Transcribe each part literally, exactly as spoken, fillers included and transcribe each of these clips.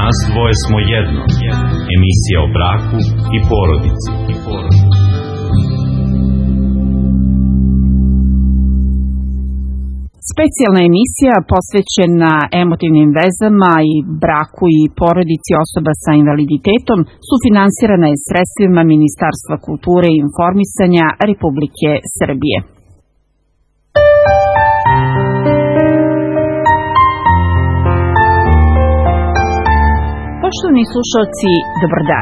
Nas dvoje smo jedno. Emisija o braku i porodici. Specijalna emisija posvećena emotivnim vezama i braku i porodici osoba sa invaliditetom sufinansirana je sredstvima Ministarstva kulture i informisanja Republike Srbije. Poštovani slušalci, dobar dan.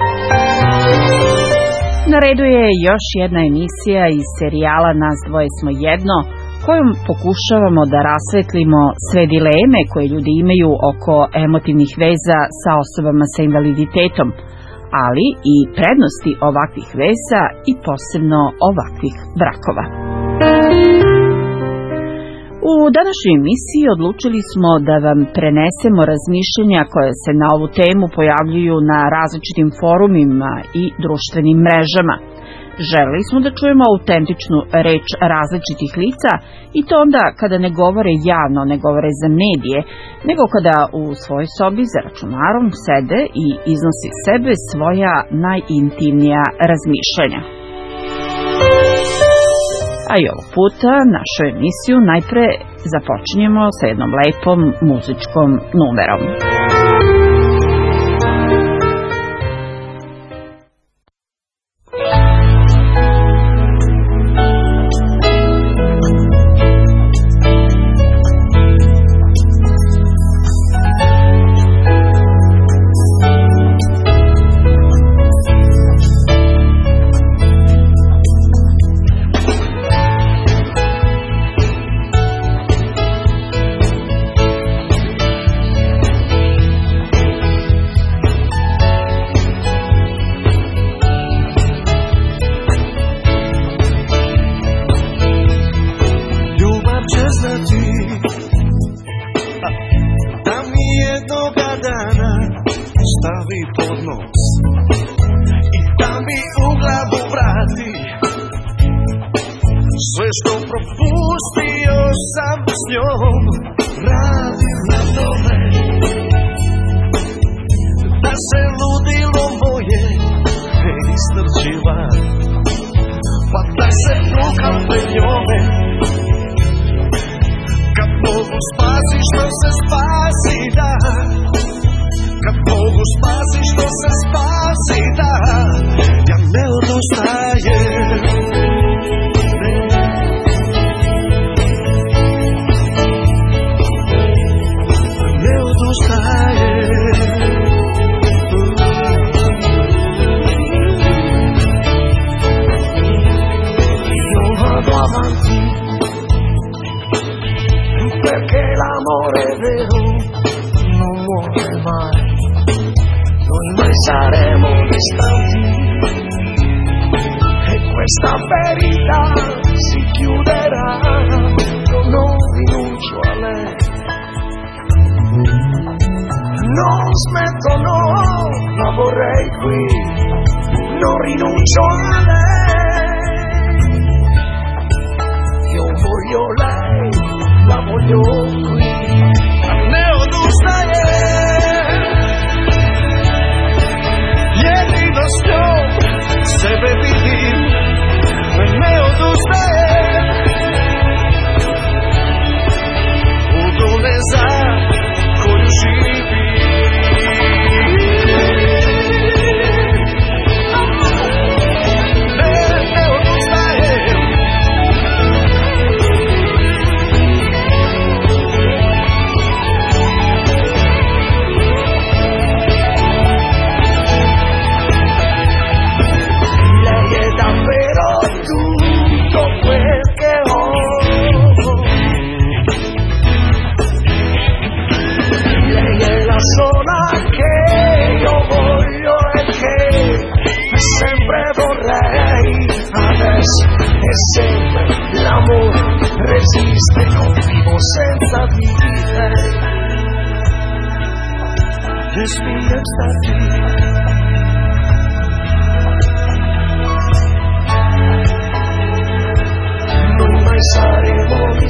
Na redu je još jedna emisija iz serijala Nas dvoje smo jedno, kojom pokušavamo da rasvetlimo sve dileme koje ljudi imaju oko emotivnih veza sa osobama sa invaliditetom, ali i prednosti ovakvih veza i posebno ovakvih brakova. U današnjoj emisiji odlučili smo da vam prenesemo razmišljenja koje se na ovu temu pojavljuju na različitim forumima i društvenim mrežama. Želeli smo da čujemo autentičnu reč različitih lica i to onda kada ne govore javno, ne govore za medije, nego kada u svojoj sobi za računarom sede i iznose sebe svoja najintimnija razmišljanja. A i ovog puta našu emisiju najpre započinjemo sa jednom lepom muzičkom numerom.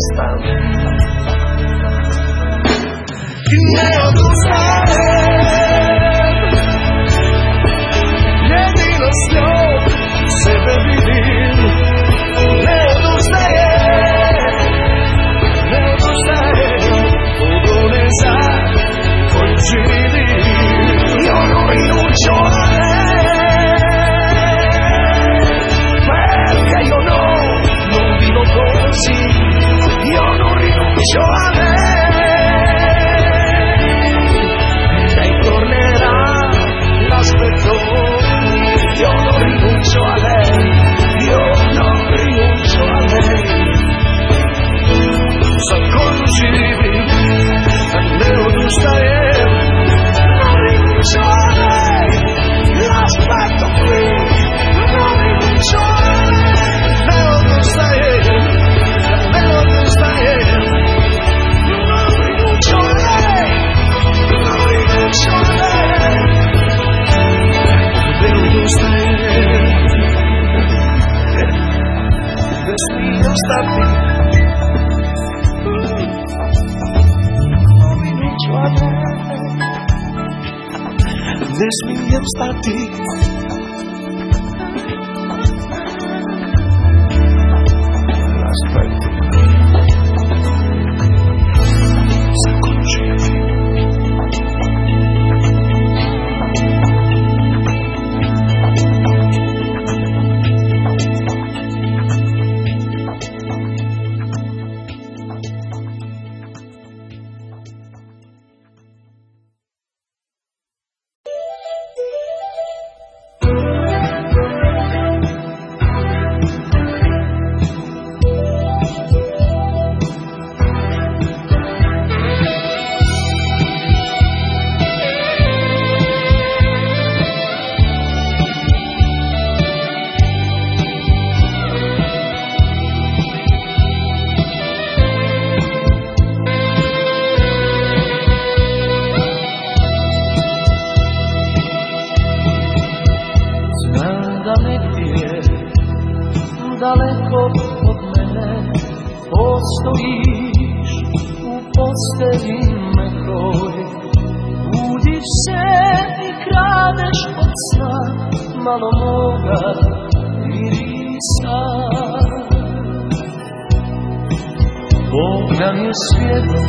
Ne odustaj. s njom sebe vidim. Ne odustajem, ne odustajem od one za koju živim. Io non rinuncio a lei, perché io no, non vivo così. Io non rinuncio a lei, lei tornerà, l'aspetto. Io non rinuncio a lei, io non rinuncio a lei. Sa koju živim, ne odustajem, non rinuncio a lei, l'aspetto qui. Non rinuncio a lei, ne odustajem, ne odustajem, non rinuncio a lei, non rinuncio a lei, ne odustajem. Ne smijem stati, non rinuncio a lei, ne smijem stati. L'aspetto sa koju živim. Daleko od mene postojiš u postelji mekoj. Budiš se i kradeš od sna malo moga mirisa. Bog nam je svjedok,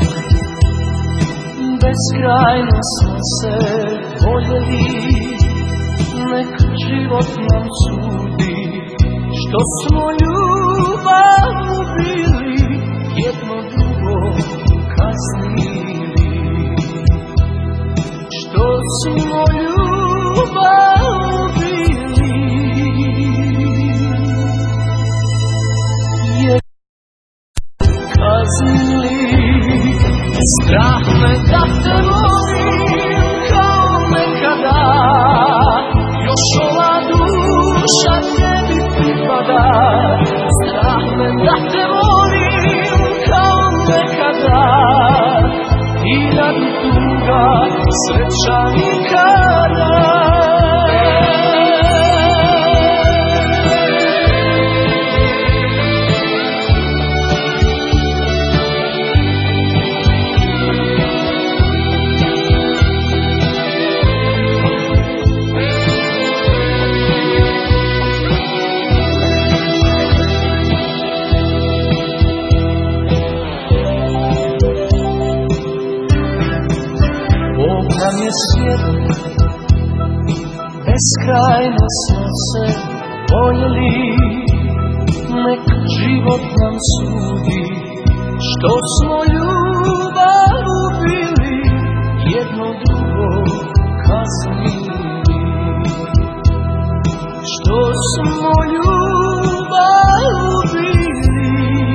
beskrajno smo se voljeli, nek život nam sudi. Što smo ljubav ubili, jedno drugo kaznili. Što smo ljubav ubili, jedno kaznili. Strah me da te volim kao nekada, još ova duša tebi pripada. Strah me da te volim kao nekada, i da bi tuga sreća nikada. Nam je svjedok, beskrajno smo se voljeli, nek život nam sudi. Što smo ljubav ubili, jedno drugo kaznili. Što smo ljubav ubili,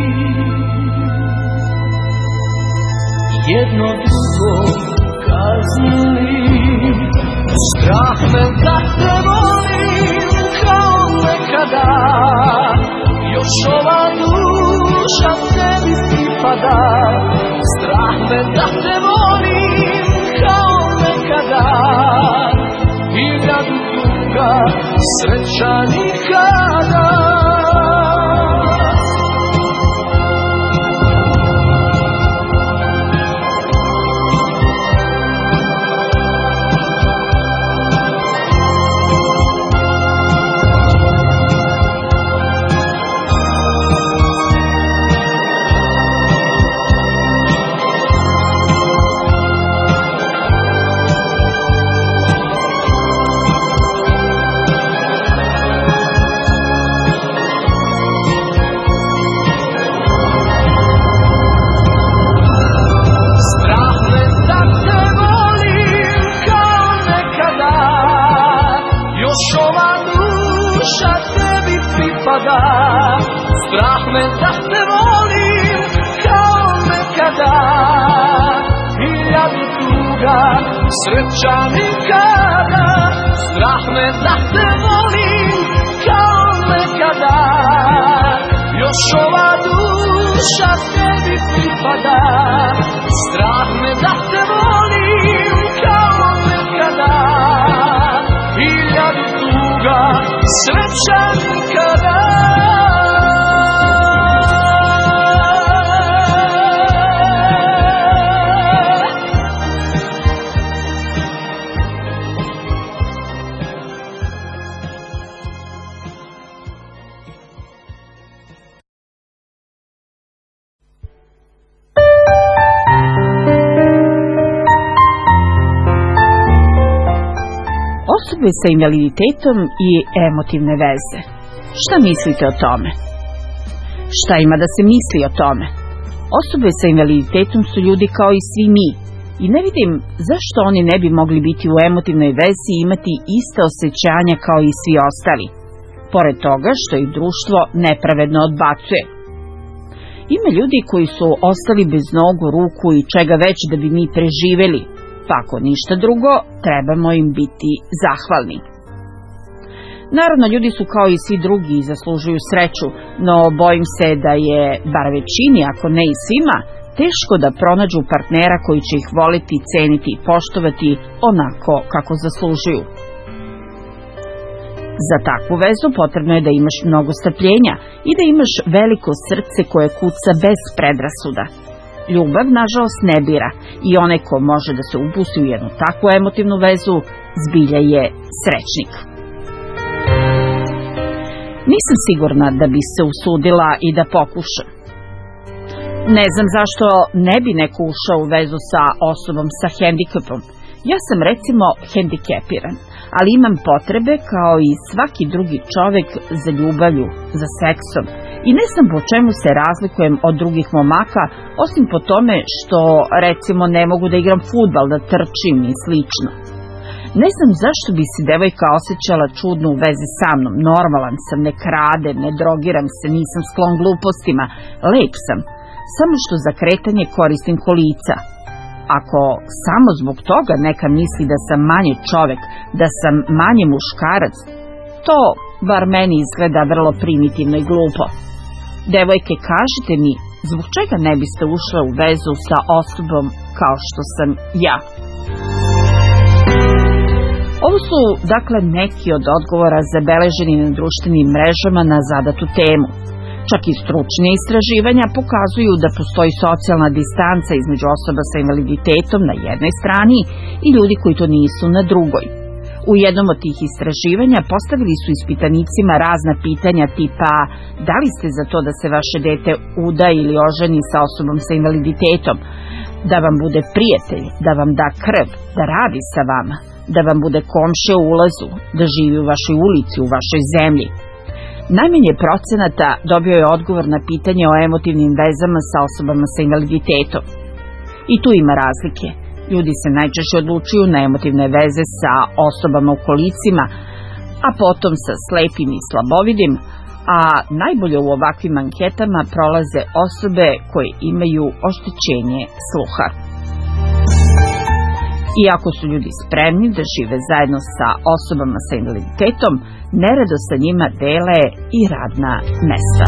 jedno drugo kaznili. Strah me da te volim kao nekada, još ova duša tebi pripada. me da te volim kao nekada, hiljadu tuga, sreća nikada. Strah me da te volim kao nekada, još ova duša tebi pripada. Strah me da te volim kao nekada, hiljadu tuga, sreća nikada. Osobe sa invaliditetom i emotivne veze. Šta mislite o tome? Šta ima da se misli o tome? Osobe sa invaliditetom su ljudi kao i svi mi i ne vidim zašto oni ne bi mogli biti u emotivnoj vezi i imati iste osjećanja kao i svi ostali, pored toga što ih društvo nepravedno odbacuje. Ima ljudi koji su ostali bez nogu, ruku i čega već da bi mi preživeli, pa ako ništa drugo, trebamo im biti zahvalni. Naravno, ljudi su kao i svi drugi i zaslužuju sreću, no bojim se da je, bar većini, ako ne i svima, teško da pronađu partnera koji će ih voliti, ceniti i poštovati onako kako zaslužuju. Za takvu vezu potrebno je da imaš mnogo strpljenja i da imaš veliko srce koje kuca bez predrasuda. Ljubav, nažalost, ne bira i onaj ko može da se upusti u jednu takvu emotivnu vezu, zbilja je srećnik. Nisam sigurna da bi se usudila i da pokušam. Ne znam zašto ne bi neko ušao u vezu sa osobom sa hendikepom. Ja sam recimo hendikepiran, ali imam potrebe kao i svaki drugi čovek za ljubavlju, za seksom. I ne znam po čemu se razlikujem od drugih momaka, osim po tome što, recimo, ne mogu da igram fudbal, da trčim i slično. Ne znam zašto bi se devojka osjećala čudno u vezi sa mnom. Normalan sam, ne kradem, ne drogiram se, nisam sklon glupostima, lep sam, samo što za kretanje koristim kolica. Ako samo zbog toga neka misli da sam manje čovek, da sam manje muškarac, to bar meni izgleda vrlo primitivno i glupo. Devojke, kažite mi, zbog čega ne biste ušle u vezu sa osobom kao što sam ja? Ovo su, dakle, neki od odgovora zabeleženi na društvenim mrežama na zadatu temu. Čak i stručne istraživanja pokazuju da postoji socijalna distanca između osoba sa invaliditetom na jednoj strani i ljudi koji to nisu na drugoj. U jednom od tih istraživanja postavili su ispitanicima razna pitanja tipa da li ste za to da se vaše dete uda ili oženi sa osobom sa invaliditetom, da vam bude prijatelj, da vam da krv, da radi sa vama, da vam bude komšija u ulazu, da živi u vašoj ulici, u vašoj zemlji. Najmanje procenata dobio je odgovor na pitanje o emotivnim vezama sa osobama sa invaliditetom. I tu ima razlike. Ljudi se najčešće odlučuju na emotivne veze sa osobama u kolicima, a potom sa slepim i slabovidim, a najbolje u ovakvim anketama prolaze osobe koje imaju oštećenje sluha. Iako su ljudi spremni da žive zajedno sa osobama sa invaliditetom, neredo sa njima dele i radna mesta.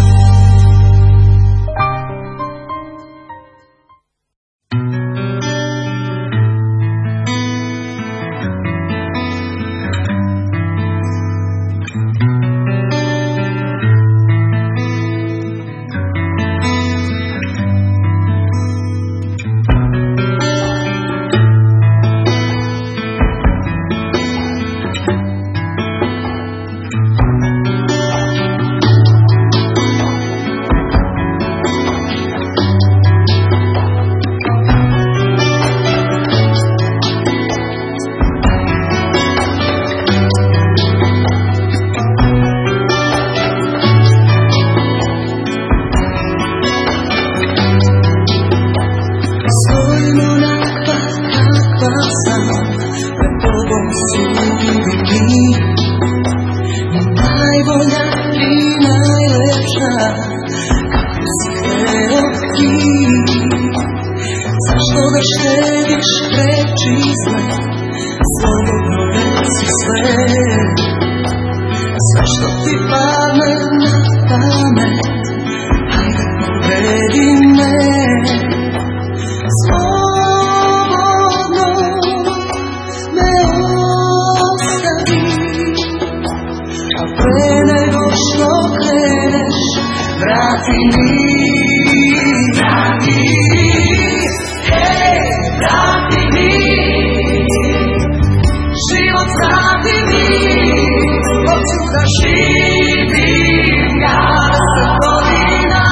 izgled, slobodno reci sve. Sve što ti padne na pamet, hajde povedi me. Slobodno me ostavi, a pre nego što kreneš, vrati mi, vrati mi, hej, vrati mi, život vrati mi, hoću da živim ja sa godina,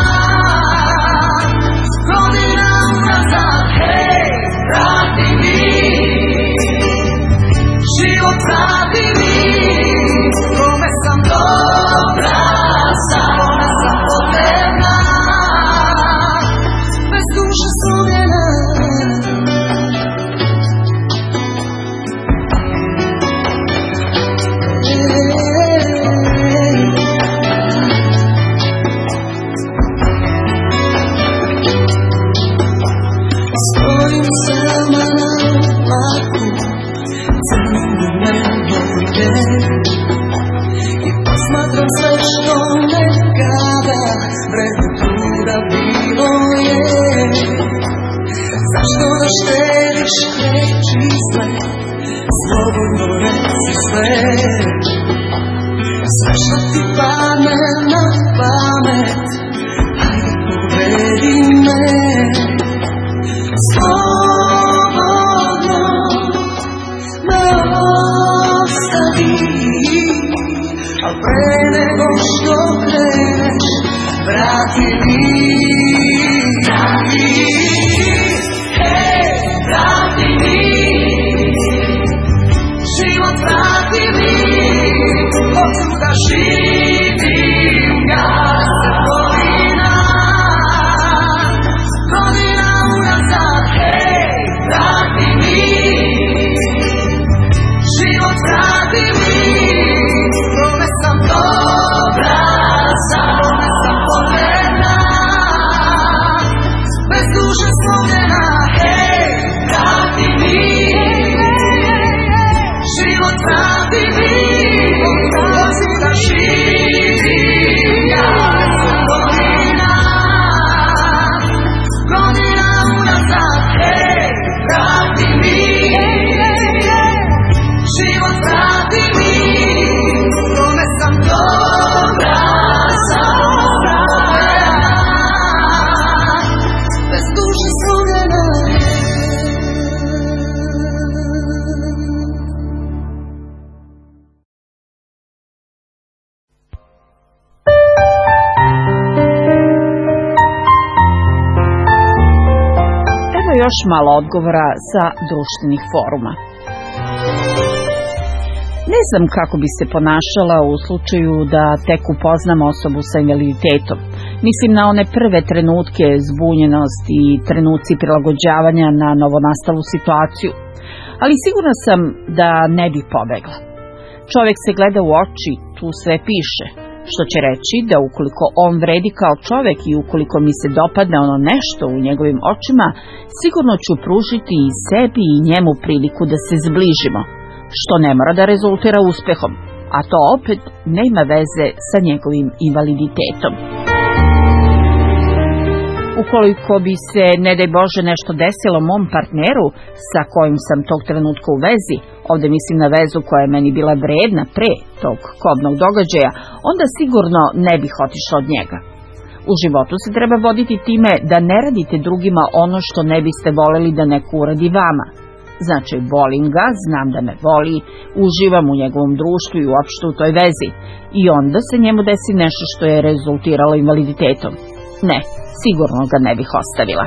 godina unazad, hej, vrati mi, život vrati mi, kome sam dobra, kome sam potrebna, bez duše slomljena. Stojim sama na vlaku, crno nebo ide i posmatram sve što nekada vredno truda bilo je. Zašto da štediš reči sve, slobodno reci sve. Sve što ti padne na pamet, hajde povedi me. Slobodno me ostavi, a pre nego što kreneš, vrati mi, vrati mi, hej, vrati mi, život vrati mi, hoću da živim ja sa godina, godina unazad, hej, vrati mi, život vrati mi, kome sam dobra, kome sam potrebna, bez duše slomljena, hej, vrati mi, život vrati mi, hoću da živim ja sa godina, godina unazad, hej, vrati mi, život vrati mi, kome sam dobra, dobra, bez duše slomljena. Evo još malo odgovora sa društvenih foruma. Ne znam kako bi se ponašala u slučaju da tek upoznam osobu sa invaliditetom. Mislim na one prve trenutke zbunjenosti i trenuci prilagođavanja na novonastalu situaciju. Ali sigurna sam da ne bih pobegla. Čovjek se gleda u oči, tu sve piše. Što će reći da ukoliko on vredi kao čovjek i ukoliko mi se dopadne ono nešto u njegovim očima, sigurno ću pružiti i sebi i njemu priliku da se zbližimo, što ne mora da rezultira uspehom, a to opet nema veze sa njegovim invaliditetom. Ukoliko bi se, ne daj Bože, nešto desilo mom partneru sa kojim sam tog trenutka u vezi, ovdje mislim na vezu koja je meni bila vredna pre tog kobnog događaja, onda sigurno ne bih otišla od njega. U životu se treba voditi time da ne radite drugima ono što ne biste voleli da neko uradi vama. Znači, volim ga, znam da me voli, uživam u njegovom društvu i uopšte u toj vezi. I onda se njemu desi nešto što je rezultiralo invaliditetom. Ne, sigurno ga ne bih ostavila.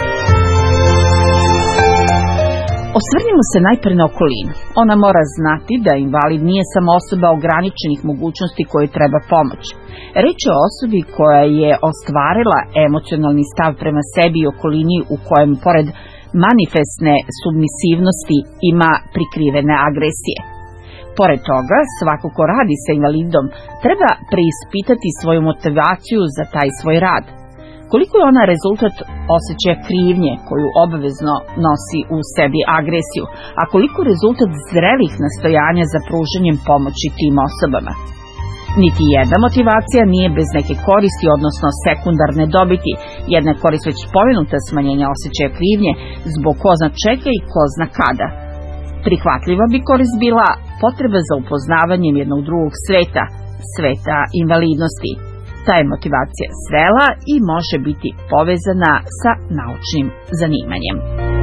Osvrnimo se najpre na okolinu. Ona mora znati da invalid nije samo osoba ograničenih mogućnosti kojoj treba pomoć. Reč je o osobi koja je ostvarila emocionalni stav prema sebi i okolini u kojem, pored manifestne submisivnosti, ima prikrivene agresije. Pored toga, svako ko radi sa invalidom treba preispitati svoju motivaciju za taj svoj rad. Koliko je ona rezultat osjećaja krivnje koju obavezno nosi u sebi agresiju, a koliko rezultat zrelih nastojanja za pružanjem pomoći tim osobama. Niti jedna motivacija nije bez neke koristi, odnosno sekundarne dobiti. Jedna korist već spomenuta smanjenja osjećaja krivnje zbog ko zna čega i ko zna kada. Prihvatljiva bi korist bila potreba za upoznavanjem jednog drugog sveta, sveta invalidnosti. Ta je motivacija zrela i može biti povezana sa naučnim zanimanjem.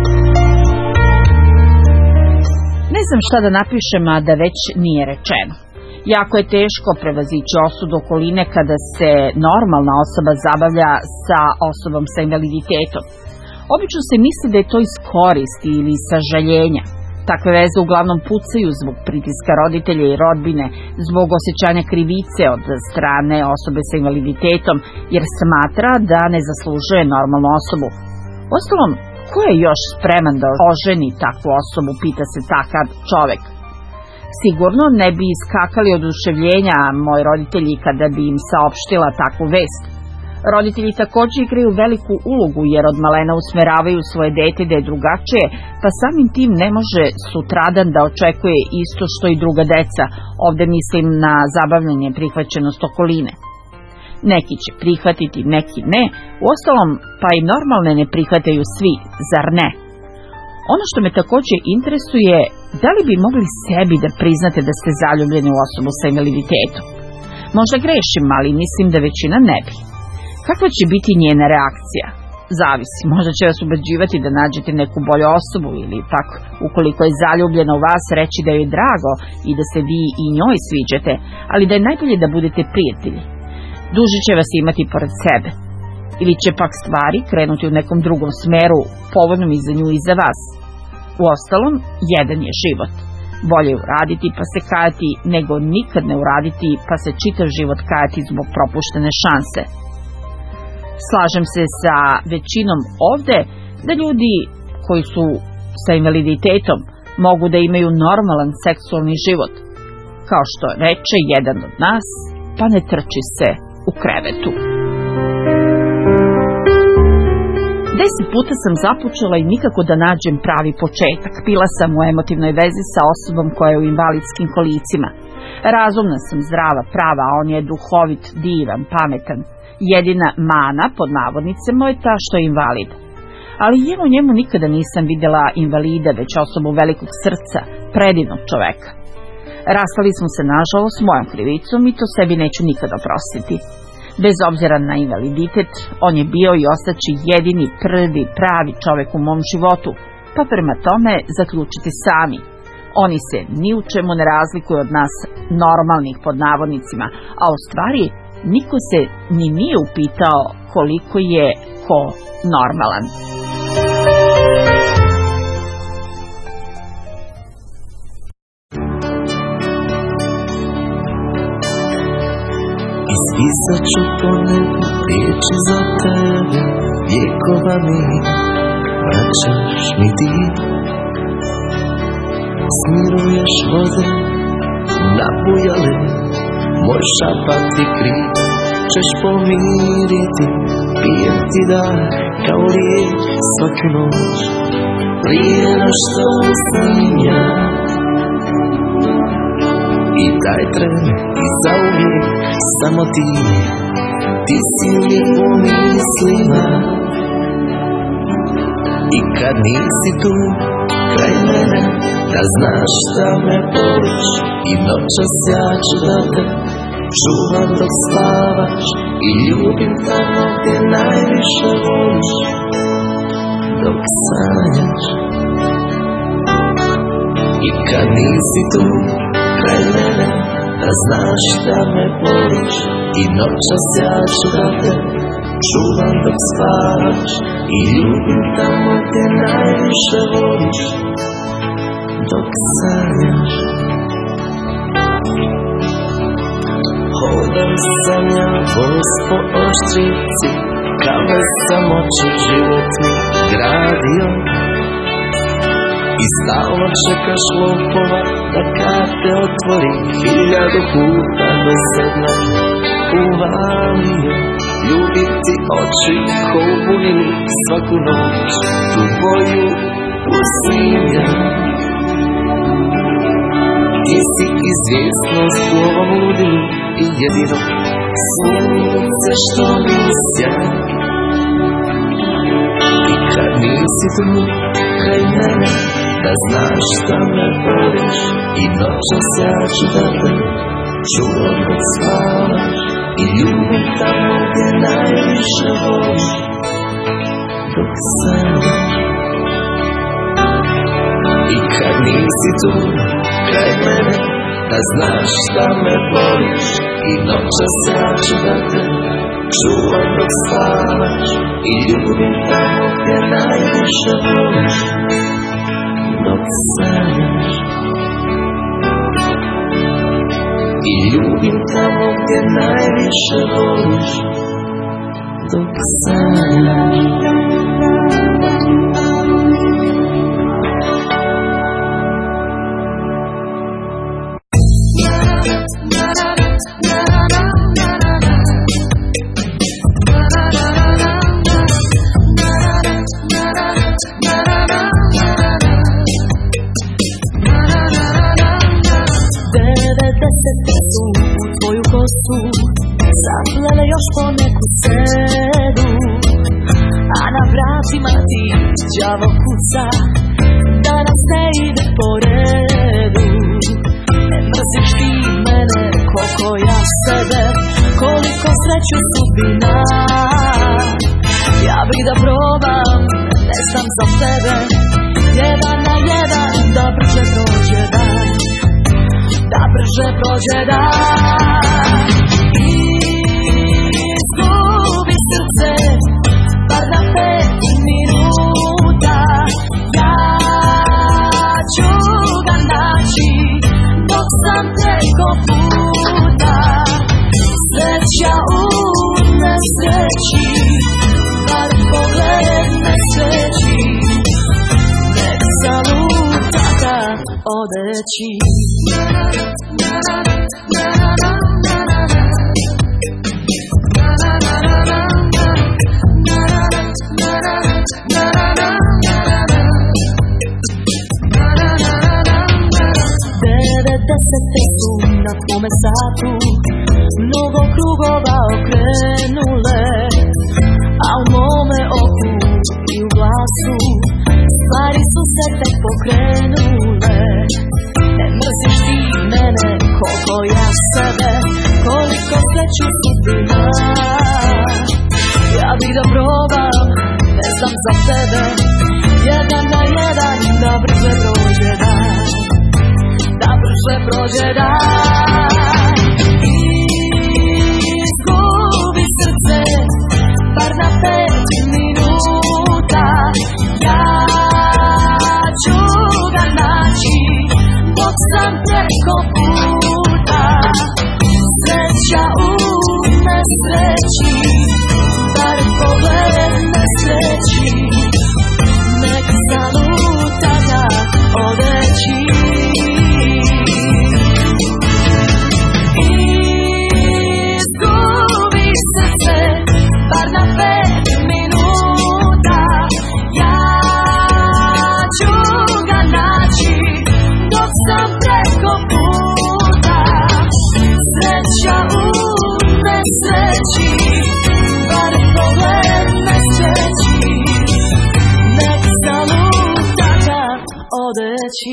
Ne znam šta da napišem, a da već nije rečeno. Jako je teško prevazići osud okoline kada se normalna osoba zabavlja sa osobom sa invaliditetom. Obično se misli da je to iz koristi ili sažaljenja. Takve veze uglavnom pucaju zbog pritiska roditelja i rodbine, zbog osjećanja krivice od strane osobe sa invaliditetom, jer smatra da ne zaslužuje normalnu osobu. Uostalom, ko je još spreman da oženi takvu osobu, pita se takav čovek. Sigurno ne bi iskakali od oduševljenja moji roditelji kada bi im saopštila takvu vest. Roditelji također igraju veliku ulogu jer od malena usmeravaju svoje dete da je drugačije, pa samim tim ne može sutradan da očekuje isto što i druga deca. Ovde mislim na zabavljanje prihvaćenost okoline. Neki će prihvatiti, neki ne, uostalom pa i normalne ne prihvataju svi, zar ne? Ono što me također interesuje, da li bi mogli sebi da priznate da ste zaljubljeni u osobu sa invaliditetom? Možda grešim, ali mislim da većina ne bi. Kakva će biti njena reakcija? Zavisi, možda će vas ubeđivati da nađete neku bolju osobu ili pak, ukoliko je zaljubljena u vas, reći da joj je drago i da se vi i njoj sviđate, ali da je najbolje da budete prijatelji. Duže će vas imati pored sebe. Ili će pak stvari krenuti u nekom drugom smeru, povoljnom i za nju i za vas. Uostalom, jedan je život. Bolje uraditi pa se kajati, nego nikad ne uraditi pa se čitav život kajati zbog propuštene šanse. Slažem se sa većinom ovde da ljudi koji su sa invaliditetom mogu da imaju normalan seksualni život. Kao što reče jedan od nas, pa ne trči se u krevetu. Deset puta sam započela i nikako da nađem pravi početak. Bila sam u emotivnoj vezi sa osobom koja je u invalidskim kolicima. Razumna sam, zdrava, prava, a on je duhovit, divan, pametan. Jedina mana, pod navodnicama, je ta što je invalid. Ali ja u njemu nikada nisam vidjela invalida, već osobu velikog srca, predivnog čoveka. Rastali smo se, nažalost, mojom krivicom i to sebi neću nikada oprostiti. Bez obzira na invaliditet, on je bio i ostaće jedini, prvi, pravi čovek u mom životu, pa prema tome zaključite sami. Oni se ni u čemu ne razlikuju od nas normalnih, pod navodnicima, a u stvari niko se ni nije upitao koliko je ko normalan. Ispisat ću po nebu riječi za tebe, vjekova mi vraćaš mi ti. Smiruješ vode nabujale, moj šapati krik ćeš pomiriti. Pijem ti dan kao lijek svaku noć, prije no što sam ja. I taj tren i zauvijek samo ti, ti si mi u mislima. I kad nisi tu kraj mene, da znaš da me voliš, i noćas ja ću da te čuvam dok spavaš i ljubim tamo gdje najviše voliš, dok sanjaš. I kad nisi tu kraj mene, da znaš da me voliš, i noćas ja ću da te čuvam dok spavaš i ljubim tamo gdje najviše voliš, dok sanjaš. Hodam sanja voz po oštrici, kave samoće život mi gradio. I stalno čekaš lopova da karte otvori, hiljadu puta do sedna uvalio. ljubiti oči ko bunili svaku noć, tu boju usnija. Ti si izvjesnost u ovom ludilu i jedino sunce što mi sjaja. I kad nisi tu kraj mene, da znaš da me voliš, i noćas ja ću da te čuvam dok spavaš i ljubim tamo gdje najviše voliš, dok sanjaš. I kad nisi tu kraj mene, da znaš da me voliš, i noćas ja ću da te čuvam dok spavaš i ljubim tamo gdje najviše voliš, dok sanjaš. I ljubim tamo gdje najviše voliš, dok sanjaš. Zaplele još po neku sedu, a na vratima ti đavo kuca, da nas ne ide po redu. Ne mrziš ti mene koliko ja sebe, koliko sreću sudbina. Ja bih da probam, ne znam za tebe, jedan na jedan, da brže prođe dan, da brže prođe dan. Izgubi srce, bar na pet minuta, ja ću ga naći dok sam preko puta. Sreća u nesreći, bar pogled ne sveći, nek salutaka odeći. Devedesete su na tvome satu mnogo krugova okrenule, a u mome oku i u glasu stvari su se tek pokrenule. Ne mrziš ti mene koliko ja sebe, koliko sreću sudbina. Ja bih da probam, ne znam za tebe, jedan na jedan, da brže prođe dan, da brže prođe dan. Izgubi srce, bar na pet minuta, ja ću ga naći dok sam preko puta. Sreća u nesreći, bar pogled ne sveći, nek salutaka odeći. Izgubi srce, bar na pet minuta, ja ću ga naći dok sam preko puta. Sreća u nesreći, bar pogled ne sveći, nek salutaka odeći.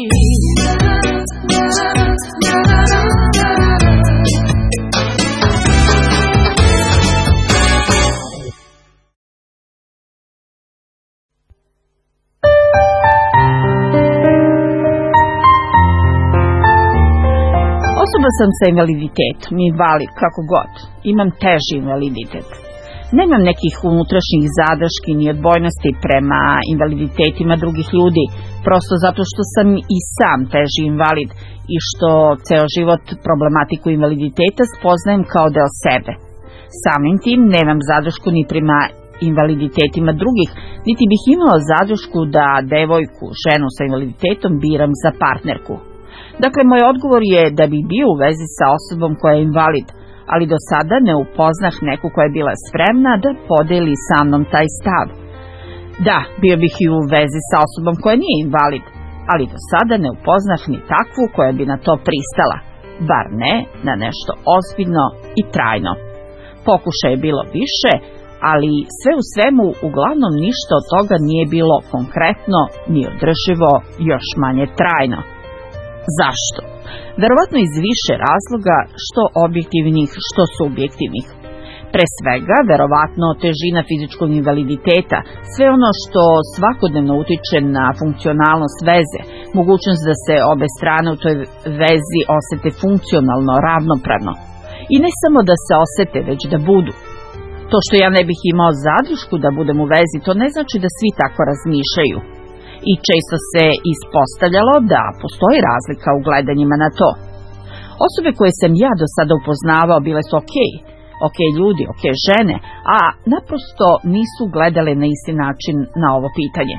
Osoba sam sa invaliditetom, invalid kako god, imam teži invaliditet. Nemam nekih unutrašnjih zadrški ni odbojnosti prema invaliditetima drugih ljudi, prosto zato što sam i sam teži invalid i što ceo život problematiku invaliditeta spoznajem kao deo sebe. Samim tim nemam zadršku ni prema invaliditetima drugih, niti bih imao zadršku da devojku, ženu sa invaliditetom biram za partnerku. Dakle, moj odgovor je da bih bio u vezi sa osobom koja je invalid, ali do sada ne upoznah neku koja je bila spremna da podeli sa mnom taj stav. Da, bio bih i u vezi sa osobom koja nije invalid, ali do sada ne upoznah ni takvu koja bi na to pristala, bar ne na nešto ozbiljno i trajno. Pokušaja je bilo više, ali sve u svemu uglavnom ništa od toga nije bilo konkretno ni održivo, još manje trajno. Zašto? Verovatno iz više razloga, što objektivnih, što subjektivnih. Pre svega, verovatno težina fizičkog invaliditeta, sve ono što svakodnevno utiče na funkcionalnost veze, mogućnost da se obe strane u toj vezi osete funkcionalno, ravnopravno. I ne samo da se osete, već da budu. To što ja ne bih imao zadršku da budem u vezi, to ne znači da svi tako razmišljaju. I često se ispostavljalo da postoji razlika u gledanjima na to. Osobe koje sam ja do sada upoznavao bile su okej, okej ljudi, okej žene, a naprosto nisu gledale na isti način na ovo pitanje.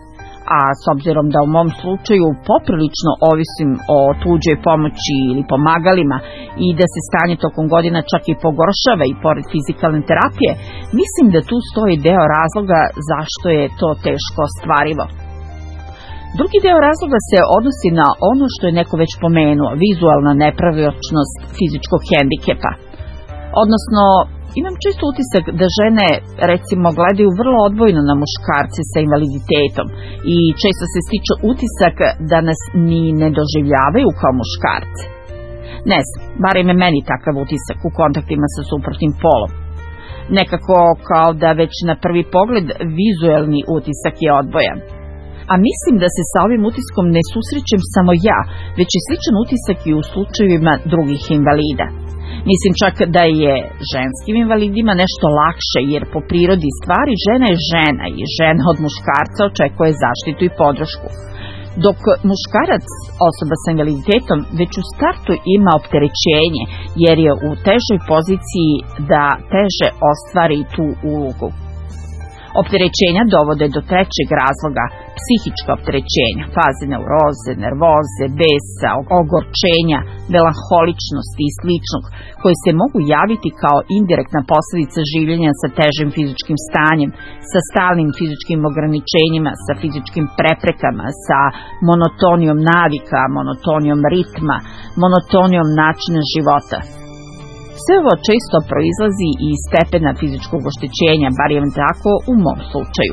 A s obzirom da u mom slučaju poprilično ovisim o tuđoj pomoći ili pomagalima i da se stanje tokom godina čak i pogoršava i pored fizikalne terapije, mislim da tu stoji deo razloga zašto je to teško ostvarivo. Drugi deo razloga se odnosi na ono što je neko već pomenuo, vizualna nepravilnost fizičkog hendikepa. Odnosno, imam često utisak da žene, recimo, gledaju vrlo odvojno na muškarce sa invaliditetom i često se stiče utisak da nas ni ne doživljavaju kao muškarce. Ne znam, barem je meni takav utisak u kontaktima sa suprotnim polom. Nekako kao da već na prvi pogled vizualni utisak je odvojan. A mislim da se sa ovim utiskom ne susrećem samo ja, već i sličan utisak i u slučajevima drugih invalida. Mislim čak da je ženskim invalidima nešto lakše, jer po prirodi stvari žena je žena i žena od muškarca očekuje zaštitu i podršku. Dok muškarac, osoba sa invaliditetom, već u startu ima opterećenje, jer je u težoj poziciji da teže ostvari tu ulogu. Opterećenja dovode do trećeg razloga, psihička opterećenja, faze neuroze, nervoze, besa, ogorčenja, melanholičnosti i sličnog, koji se mogu javiti kao indirektna posljedica življenja sa težim fizičkim stanjem, sa stalnim fizičkim ograničenjima, sa fizičkim preprekama, sa monotonijom navika, monotonijom ritma, monotonijom načina života. Sve ovo često proizlazi iz stepena fizičkog oštećenja, bar je tako u mom slučaju.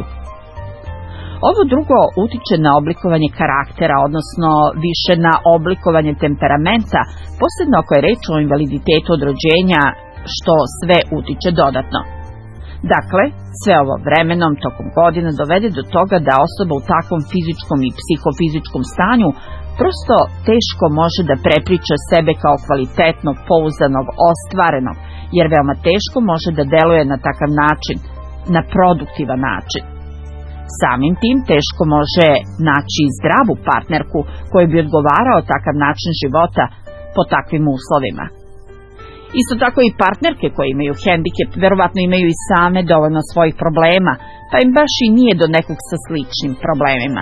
Ovo drugo utiče na oblikovanje karaktera, odnosno više na oblikovanje temperamenta, posebno ako je reč o invaliditetu od rođenja, što sve utiče dodatno. Dakle, sve ovo vremenom tokom godina dovede do toga da osoba u takvom fizičkom i psihofizičkom stanju prosto teško može da prepriča sebe kao kvalitetnog, pouzdanog, ostvarenog, jer veoma teško može da deluje na takav način, na produktivan način. Samim tim teško može naći zdravu partnerku koja bi odgovarao takav način života po takvim uslovima. Isto tako i partnerke koje imaju hendikep verovatno imaju i same dovoljno svojih problema, pa im baš i nije do nekog sa sličnim problemima.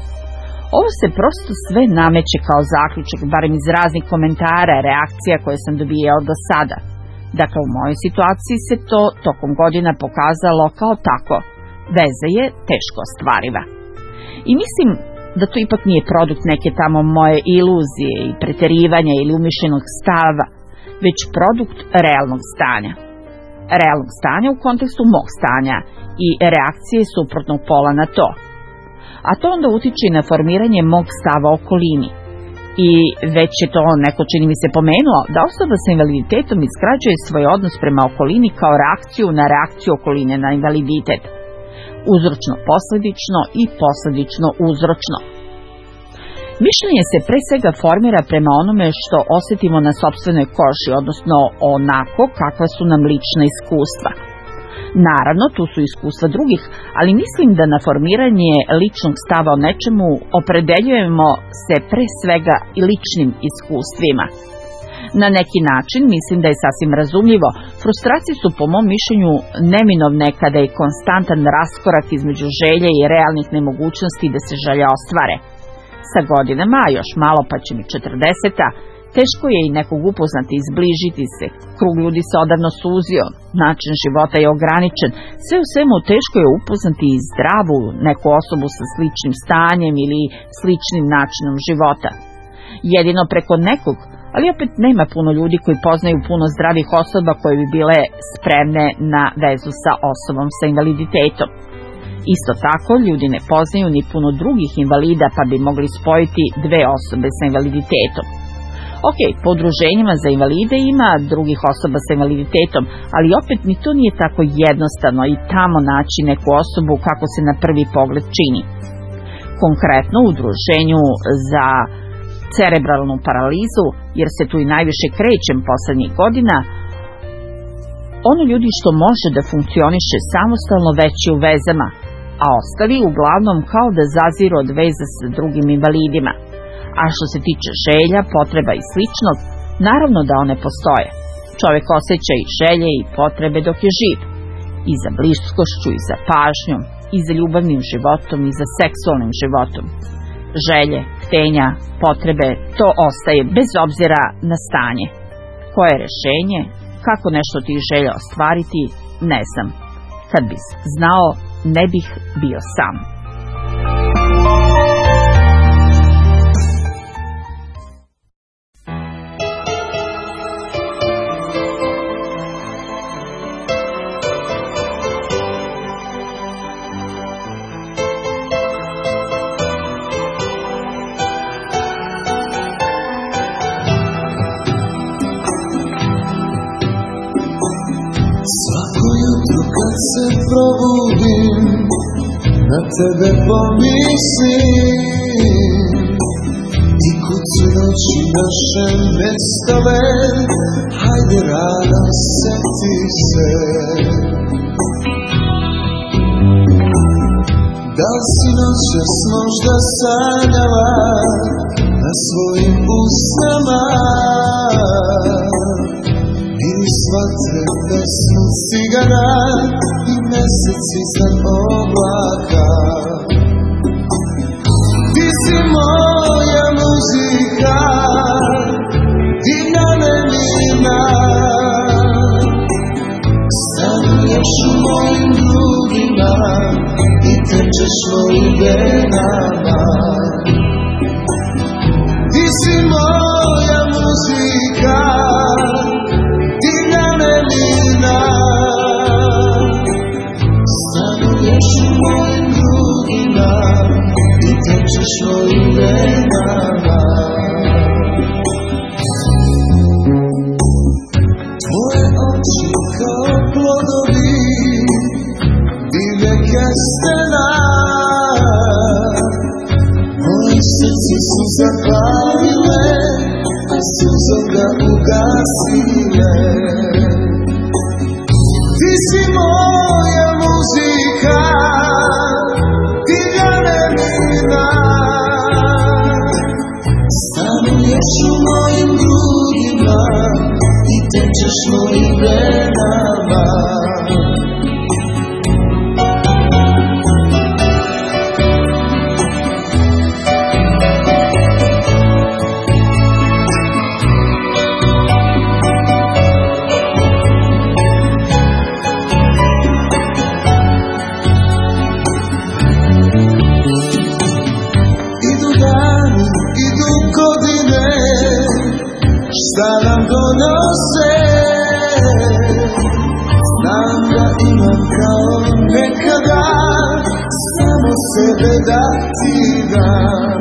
Ovo se prosto sve nameće kao zaključak, barem iz raznih komentara, reakcija koje sam dobijao do sada. Dakle, u mojoj situaciji se to tokom godina pokazalo kao tako. Veza je teško ostvariva. I mislim da to ipak nije produkt neke tamo moje iluzije i preterivanja ili umišljenog stava, već produkt realnog stanja. Realnog stanja u kontekstu mog stanja i reakcije suprotnog pola na to. A to onda utiče na formiranje mog stava okolini. I već je to neko, čini mi se, pomenuo, da osoba sa invaliditetom izgrađuje svoj odnos prema okolini kao reakciju na reakciju okoline na invaliditet. Uzročno posledično i posledično uzročno. Mišljenje se pre svega formira prema onome što osjetimo na sopstvenoj koži, odnosno onako kakva su nam lična iskustva. Naravno, tu su iskustva drugih, ali mislim da na formiranje ličnog stava o nečemu opredeljujemo se pre svega i ličnim iskustvima. Na neki način mislim da je sasvim razumljivo, frustracije su po mom mišljenju neminovne kada je konstantan raskorak između želje i realnih nemogućnosti da se želje ostvare. Sa godinama, a još malo pa će mi četrdeseta, Teško je i nekog upoznati, izbližiti se. Krug ljudi se odavno suzio, način života je ograničen. Sve u svemu teško je upoznati i zdravu neku osobu sa sličnim stanjem ili sličnim načinom života. Jedino preko nekog, ali opet nema puno ljudi koji poznaju puno zdravih osoba koje bi bile spremne na vezu sa osobom sa invaliditetom. Isto tako, ljudi ne poznaju ni puno drugih invalida pa bi mogli spojiti dve osobe sa invaliditetom. Ok, po udruženjima za invalide ima drugih osoba sa invaliditetom, ali opet ni to nije tako jednostavno i tamo naći neku osobu kako se na prvi pogled čini. Konkretno u udruženju za cerebralnu paralizu, jer se tu i najviše krećem poslednjih godina, ono ljudi što može da funkcioniše samostalno već je u vezama, a ostali uglavnom kao da zaziru od veza sa drugim invalidima. A što se tiče želja, potreba i sličnog, naravno da one postoje. Čovjek osjeća i želje i potrebe dok je živ. I za bliskošću, i za pažnjom, i za ljubavnim životom, i za seksualnim životom. Želje, htenja, potrebe, to ostaje bez obzira na stanje. Koje je rešenje, kako nešto tih želja ostvariti, ne znam. Kad bih znao, ne bih bio sam. Se probudim, na tebe pomislim i kucu noći naše mestove, hajde rada seti se. Da li si noćas možda sanjala na svojim usnama miris vatre, pesmu cigara i mesec iznad oblaka. Ti si moja muzika, divna melina, stanuješ u mojim grudima i tečeš mojim venama. Ti si moja muzika, divna melina, stanuješ u mojim grudima i tečeš mojim venama. Tvoje oči kao plodovi divlje kestena, moje srce su zapalile, a suzom ga ugasile. Ti si moja muzika, divlja melina, stanuješ u mojim grudima i tečeš mojim venama. Šta nam donose, znam da imam kao nekada, samo sebe da ti dam.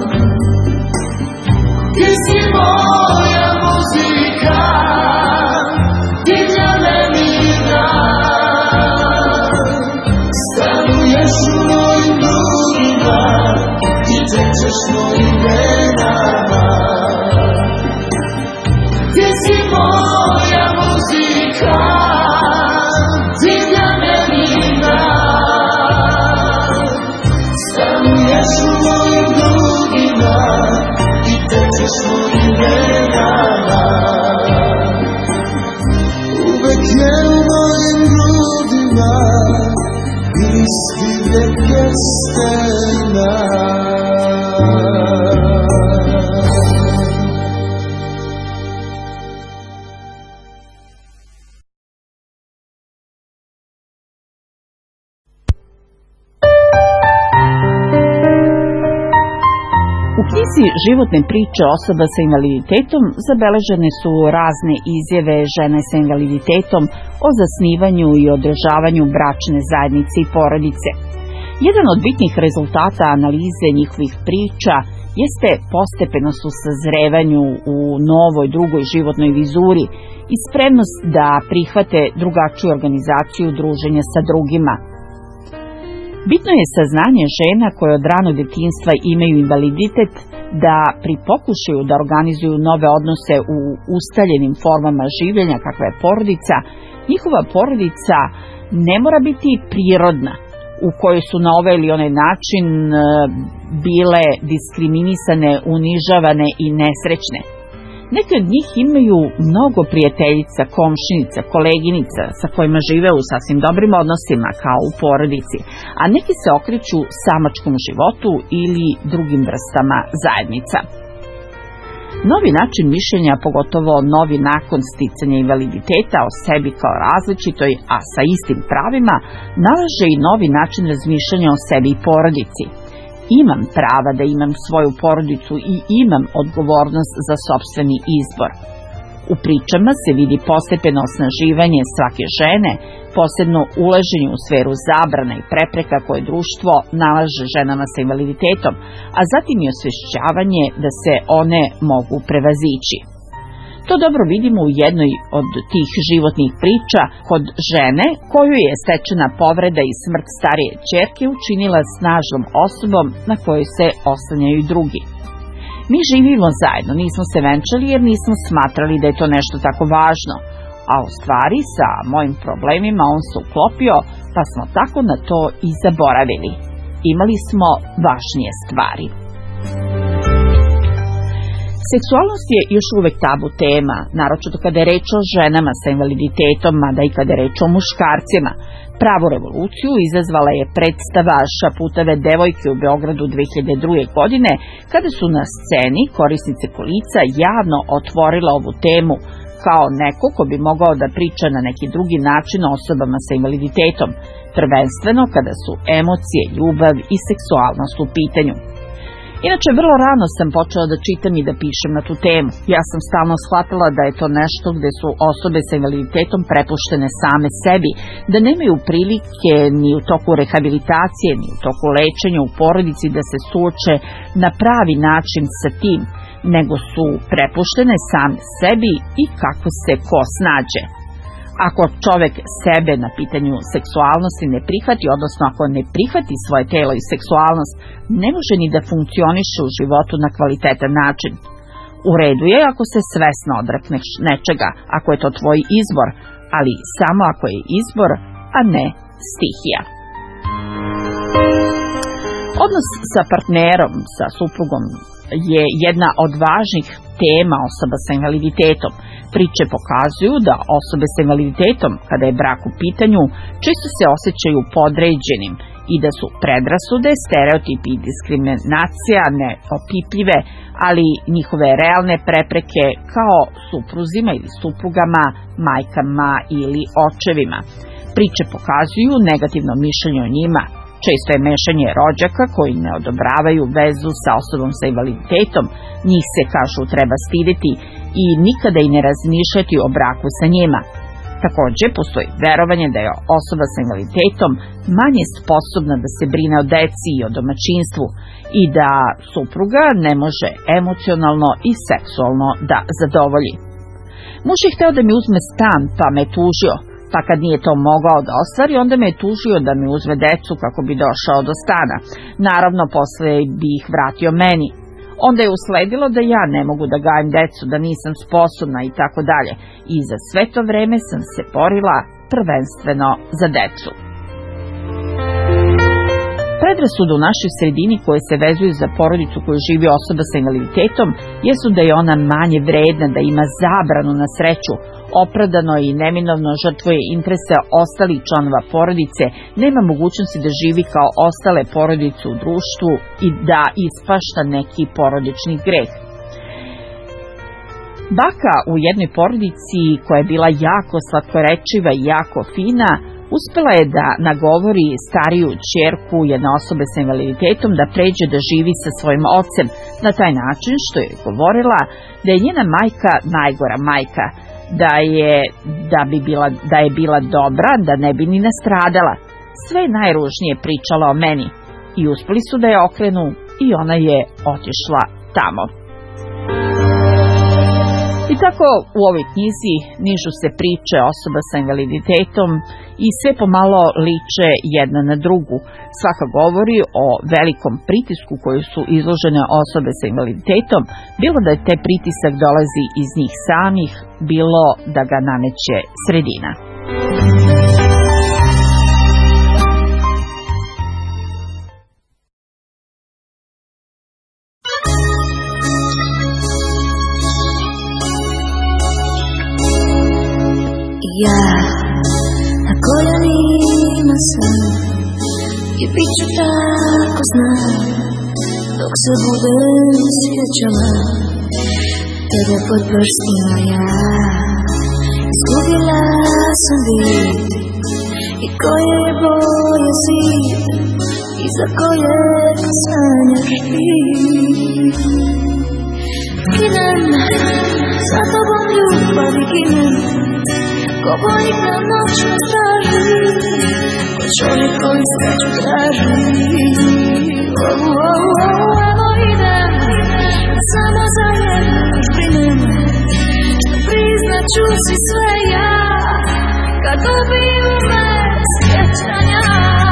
Ti si moja muzika, divlja melina, stanuješ u mojim grudima i tečeš mojim venama. Ti si moja muzika, divlja melina, stanuješ u mojim grudima i tečeš mojim venama. Uvek je u mojim grudima miris divlje kestena. knjizi Životne priče osoba sa invaliditetom zabeležene su razne izjave žene sa invaliditetom o zasnivanju i održavanju bračne zajednice i porodice. Jedan od bitnih rezultata analize njihovih priča jeste postepeno su sazrevanju u novoj drugoj životnoj vizuri i spremnost da prihvate drugačiju organizaciju druženja sa drugima. Bitno je saznanje žena koje od ranog detinjstva imaju invaliditet da pri pokušaju da organizuju nove odnose u ustaljenim formama življenja kakva je porodica, njihova porodica ne mora biti prirodna, u kojoj su na ovaj ili onaj način bile diskriminisane, unižavane i nesrećne. Neki od njih imaju mnogo prijateljica, komšinica, koleginica sa kojima žive u sasvim dobrim odnosima kao u porodici, a neki se okreću samačkom životu ili drugim vrstama zajednica. Novi način mišljenja, pogotovo novi nakon sticanja invaliditeta o sebi kao različitoj, a sa istim pravima, nalaže i novi način razmišljanja o sebi i porodici. Imam prava da imam svoju porodicu i imam odgovornost za sopstveni izbor. U pričama se vidi postepeno osnaživanje svake žene, posebno ulaženje u sferu zabrana i prepreka koje društvo nalaže ženama sa invaliditetom, a zatim i osvešćavanje da se one mogu prevazići. To dobro vidimo u jednoj od tih životnih priča kod žene koju je stečena povreda i smrt starije ćerke učinila snažnom osobom na kojoj se oslanjaju drugi. Mi živimo zajedno, nismo se venčali jer nismo smatrali da je to nešto tako važno, a u stvari sa mojim problemima on se uklopio, pa smo tako na to i zaboravili. Imali smo važnije stvari. Seksualnost je još uvek tabu tema, naročito kada je reč o ženama sa invaliditetom, mada i kada je reč o muškarcima. Pravu revoluciju izazvala je predstava Šaputave devojke u Beogradu dve hiljade druge. godine, kada su na sceni korisnice kolica javno otvorile ovu temu, kao neko ko bi mogao da priča na neki drugi način o osobama sa invaliditetom, prvenstveno kada su emocije, ljubav i seksualnost u pitanju. Inače, vrlo rano sam počela da čitam i da pišem na tu temu. Ja sam stalno shvatila da je to nešto gde su osobe sa invaliditetom prepuštene same sebi, da nemaju prilike ni u toku rehabilitacije, ni u toku lečenja u porodici da se suoče na pravi način sa tim, nego su prepuštene same sebi i kako se ko snađe. Ako čovek sebe na pitanju seksualnosti ne prihvati, odnosno ako ne prihvati svoje telo i seksualnost, ne može ni da funkcioniše u životu na kvalitetan način. U redu je ako se svesno odrekneš nečega, ako je to tvoj izbor, ali samo ako je izbor, a ne stihija. Odnos sa partnerom, sa suprugom, je jedna od važnih tema osoba sa invaliditetom. Priče pokazuju da osobe sa invaliditetom, kada je brak u pitanju, često se osjećaju podređenim i da su predrasude, stereotipi i diskriminacija neopipljive, ali njihove realne prepreke kao supruzima ili suprugama, majkama ili očevima. Priče pokazuju negativno mišljenje o njima. Često je mešanje rođaka koji ne odobravaju vezu sa osobom sa invaliditetom, njih se, kažu, treba stideti i nikada i ne razmišljati o braku sa njima. Takođe, postoji verovanje da je osoba sa invaliditetom manje sposobna da se brine o deci i o domaćinstvu i da supruga ne može emocionalno i seksualno da zadovolji. Muž je hteo da mi uzme stan, pa me tužio. Pa kad nije to mogao da ostvari, onda me je tužio da mi uzme decu kako bi došao do stana. Naravno, posle bi ih vratio meni. Onda je usledilo da ja ne mogu da gajim decu, da nisam sposobna i tako dalje. I za sve to vreme sam se borila prvenstveno za decu. Predrasude u našoj sredini koje se vezuju za porodicu koju živi osoba sa invaliditetom jesu da je ona manje vredna, da ima zabranu na sreću, opravdano i neminovno žrtvuje interese ostalih članova porodice, nema mogućnosti da živi kao ostale porodice u društvu i da ispašta neki porodični greh. Baka u jednoj porodici koja je bila jako slatkorečiva i jako fina, uspela je da nagovori stariju ćerku jedne osobe sa invaliditetom da pređe da živi sa svojim ocem na taj način što je govorila da je njena majka najgora majka, da je, da bi bila, da je bila dobra, da ne bi ni nastradala. Sve najružnije pričala o meni i uspeli su da je okrenu i ona je otišla tamo. I tako u ovoj knjizi nižu se priče osoba sa invaliditetom i sve pomalo liče jedna na drugu. Svaka govori o velikom pritisku koju su izložene osobe sa invaliditetom, bilo da je taj pritisak dolazi iz njih samih, bilo da ga nameće sredina. Ja na koljenima sam i bit ću tako znam dok se budem sjećala tebe pod prstima. Ja izgubila sam vid i koje je boje si i za koje sanjaš ti. Ginem, za tobom ljubavi ginem, ko vojnik na noćnoj straži, ko čovjek koji sreću traži. Oh, oh, oh, evo idem, samo za jednu još brinem, što priznat ću si sve ja, kad dobijem me sjećanja.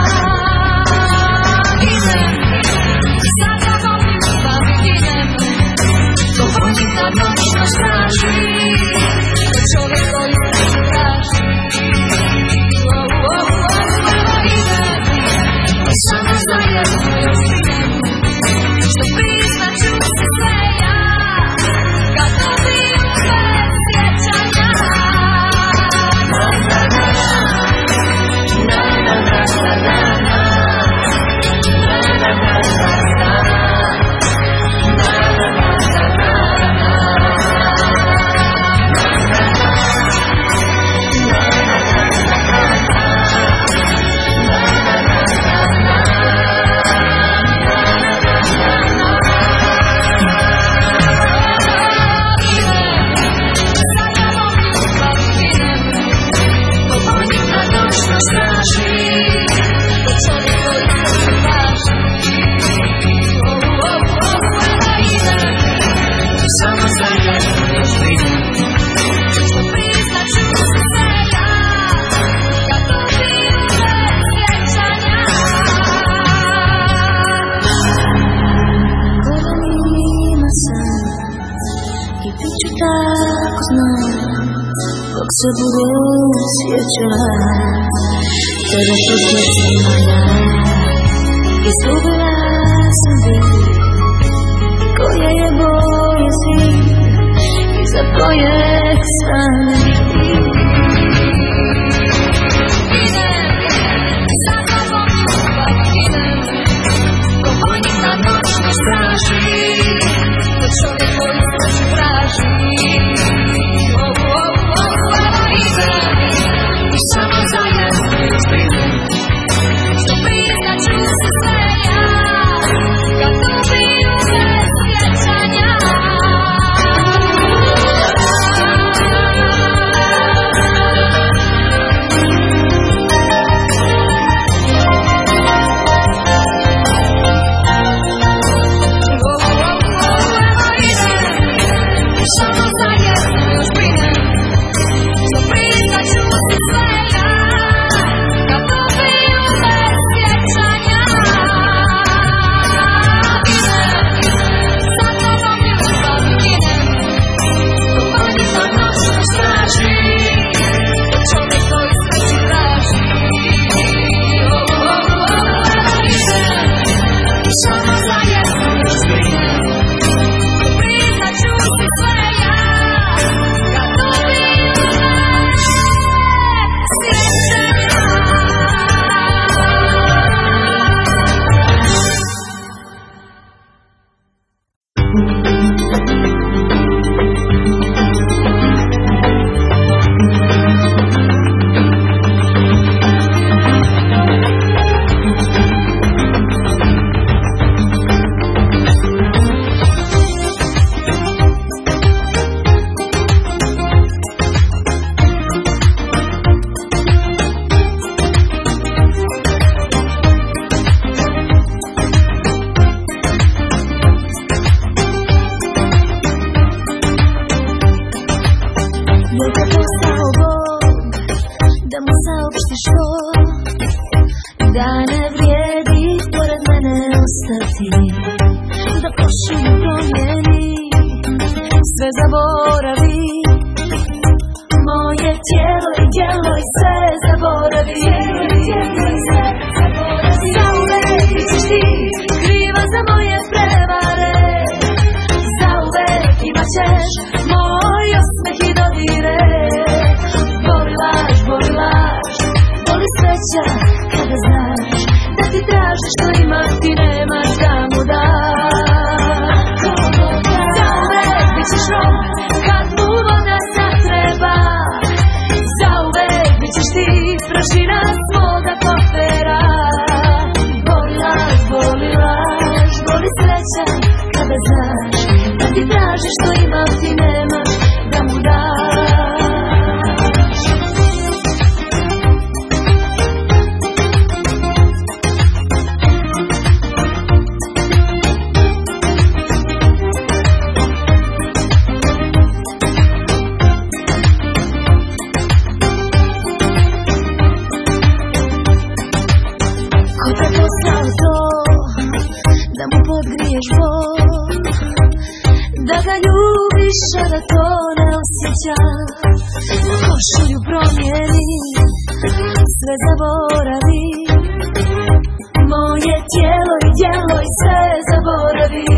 Idem, za tobom ljubavi idem, ko vojnik na noćnoj straži, ko čovjek koji sreću traži. Samo za jednu još brinem, što priznat ću si sve ja, kad dobijem bez sjećanja. Na na na na na na na na na na se budem sjećala tebe pod prstima. Ja izgubila sam vid koje je boje si i za koje sanjaš ti. Idem, za tobom ljubavi idem, ko vojnik na noćnoj straži, ko čovjek koji sreću traži. Samo za jednu još brinem, što priznat ću si sve ja, kad dobijem bez sjećanja. Oh, oh, oh, evo idem, samo Jel te poslao Bog da mu saopštiš to, da ne vrijedi pored mene ostati, da pošalju promijeni, sve zaboravi, moje tijelo i djelo i sve zaboravi, zauvek bićeš ti kriva za moje prevare, zauvek imat ćeš moj osmeh i dodire, boli laž, boli laž, boli sreća kada znaš da ti traži što ima ti nemaš da mu daš. Zauvek bićeš rob kad mu voda zatreba, zauvek bićeš ti prašina svoga kofera, boli laž, boli laž, boli sreća kada znaš da ti traži što ima ti nemaš da mu daš. Da mu podgriješ bol, da ga ljubiš, a da to ne osjeća, da košulju promijeni, sve zaboravi, moje tijelo i djelo i sve zaboravi.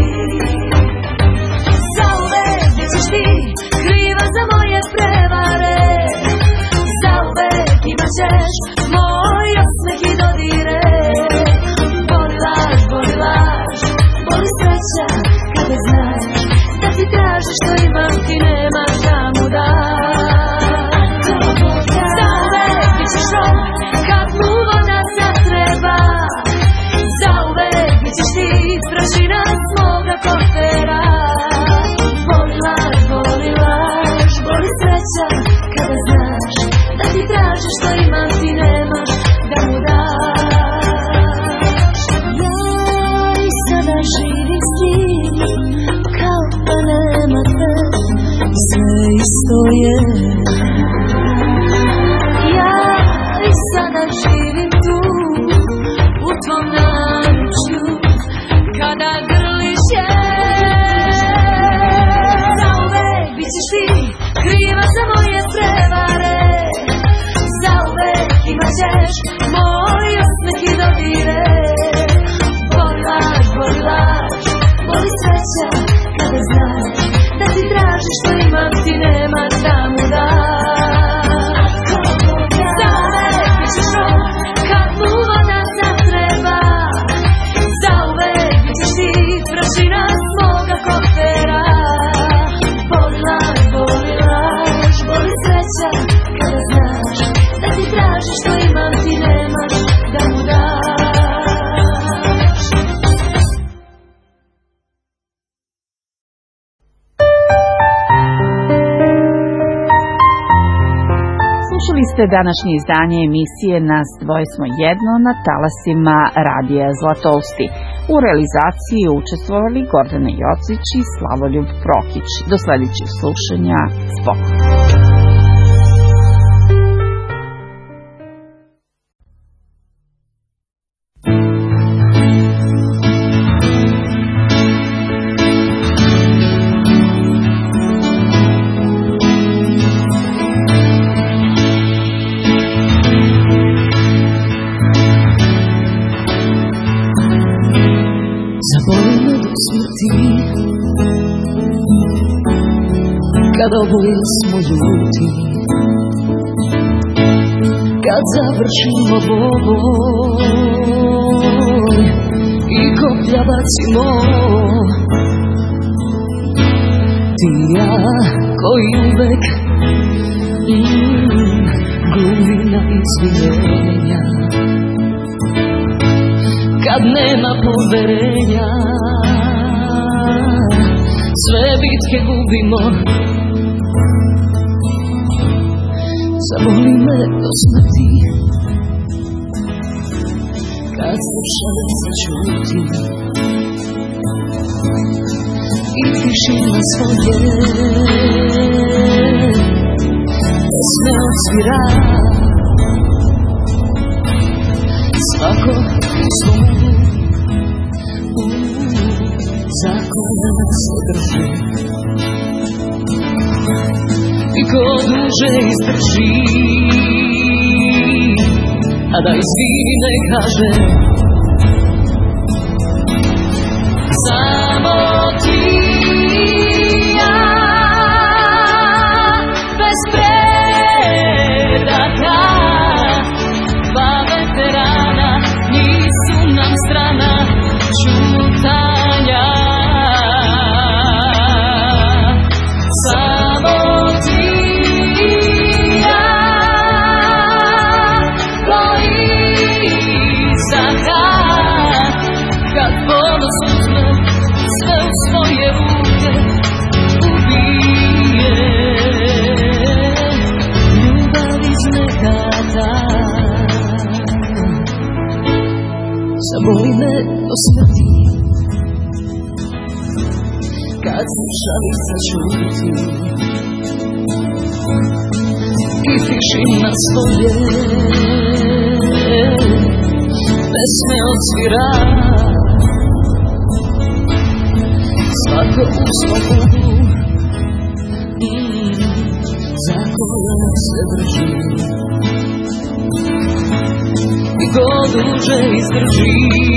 Zauvek bićeš ti kriva za moje prevare, zauvek imat ćeš moj osmeh i dodire, boli laž, boli laž, boli sreća kada znaš da ti traži što imam ti nemaš da mu daš. Zauvek bićeš rob kad mu voda zatreba, zauvek bićeš ti prašina svoga kofera, boli laž, boli laž, boli sreća kada znaš da ti traži što imam ti nemaš da mu daš. Živim s tim kao da nema te, sve isto je. Ja i sada živim tu u tvom naručju kada grliš je. Zauvek bićeš ti kriva za moje prevare, zauvek imat ćeš moj osmeh i dodire, boli laž, boli laž, boli sreća kada znaš da ti traži što imam ti nemaš da mu daš. Zauvek bićeš rob kad mu voda zatreba, zauvek bićeš ti prašina svoga kofera, boli laž, boli laž, boli sreća kada znaš da ti traži što imam ti nemaš da mu daš. Slušali ste današnje izdanje emisije Nas dvoje smo jedno na talasima Radija Zlatousti. U realizaciji učestvovali Gordana Jocić i Slavoljub Prokić. Do sledećeg slušanja, spokoj. Kad oboje smo ljuti, kad završimo boj i koplja bacimo, ti i ja koji uvek mm, glumi na izvinjenja, kad nema poverenja, sve bitke gubimo. Zaboli me do smrti kad slušalica čuti i tišina svoje odsvira. Svako u svom u zakona se drži. I ko duže izdrži, a da izvini ne kaže, samo ti ja, bez predaha. Dva veterana nisu nam strana čutanja. Samo ti ja, koji zaha, kad ponos uzme sve u svoje ruke, ubije. Ljubav iz nekada zaboli me do smrti, kad slušalica čuti i tišina svoje pesme odsvira. Svako u svom uglu zakona se drži. I ko duže izdrži,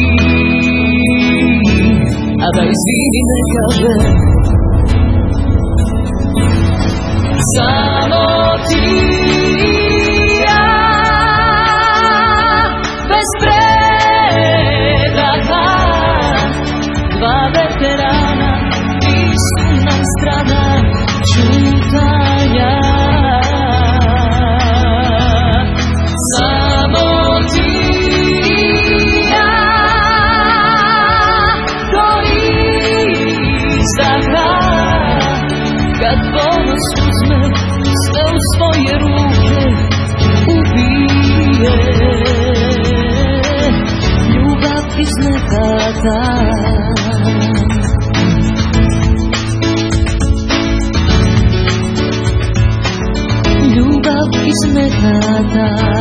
a da izvini ne kaže, samo ti ja, bez predaha. Dva veterana nisu nam strana čutanja. Samo ti ja, koji zaha, kad ponos uzme sve u svoje ruke, ubije. Ljubav iz nekada ljubav iz nekada.